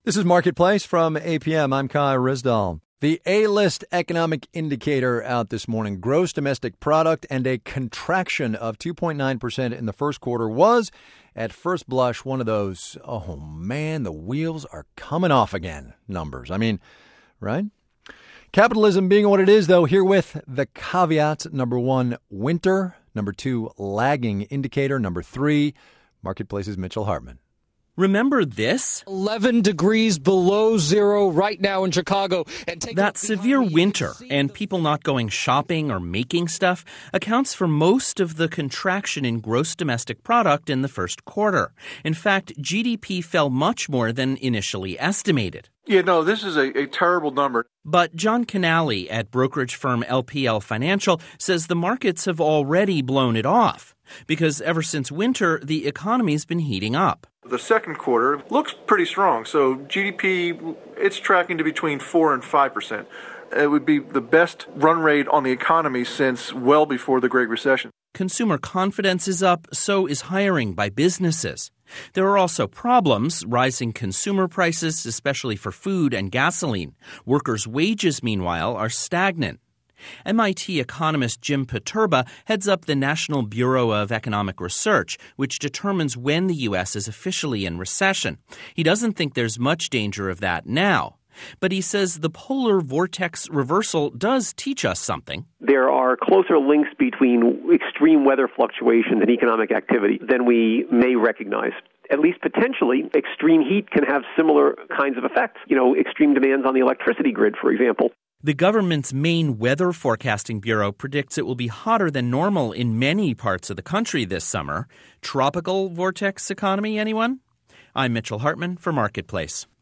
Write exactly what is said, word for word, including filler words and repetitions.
This is Marketplace from A P M. I'm Kai Rizdal. The A-list economic indicator out this morning, gross domestic product, and a contraction of two point nine percent in the first quarter was, at first blush, one of those, oh man, the wheels are coming off again numbers. I mean, right? Capitalism being what it is, though, here with the caveats. Number one, winter. Number two, lagging indicator. Number three, Marketplace's Mitchell Hartman. Remember this? eleven degrees below zero right now in Chicago. And take that severe winter and people not going shopping or making stuff accounts for most of the contraction in gross domestic product in the first quarter. In fact, G D P fell much more than initially estimated. Yeah, no, this is a, a terrible number. But John Canale at brokerage firm L P L Financial says the markets have already blown it off because ever since winter, the economy's been heating up. The second quarter looks pretty strong. So G D P, it's tracking to between four and five percent. It would be the best run rate on the economy since well before the Great Recession. Consumer confidence is up, so is hiring by businesses. There are also problems, rising consumer prices, especially for food and gasoline. Workers' wages, meanwhile, are stagnant. M I T economist Jim Poterba heads up the National Bureau of Economic Research, which determines when the U S is officially in recession. He doesn't think there's much danger of that now. But he says the polar vortex reversal does teach us something. There are closer links between extreme weather fluctuations and economic activity than we may recognize. At least potentially, extreme heat can have similar kinds of effects. You know, extreme demands on the electricity grid, for example. The government's main weather forecasting bureau predicts it will be hotter than normal in many parts of the country this summer. Tropical vortex economy, anyone? I'm Mitchell Hartman for Marketplace.